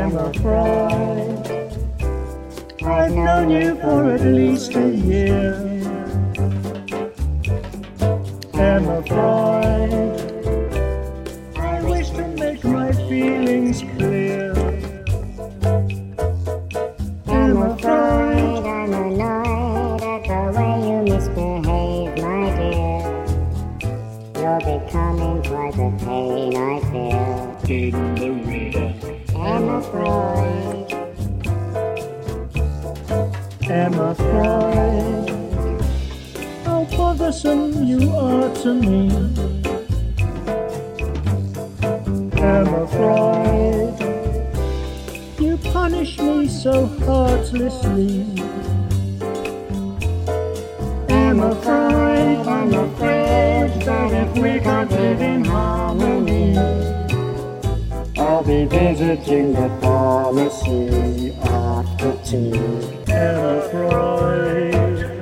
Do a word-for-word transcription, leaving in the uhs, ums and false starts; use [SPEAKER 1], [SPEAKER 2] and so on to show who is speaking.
[SPEAKER 1] Emma Freud. I've known you for at least a year. Emma Freud, I wish to make my feelings clear. Emma Freud,
[SPEAKER 2] I'm annoyed at the way you misbehave, my dear. You're becoming quite the pain I feel.
[SPEAKER 1] in the rear.
[SPEAKER 2] Emma Freud,
[SPEAKER 1] Emma Freud, how bothersome you are to me. Emma Freud, you punish me so heartlessly. Emma Freud, I'm afraid that if we can't live in harmony, I'll be visiting the pharmacy after tea. Emma Freud.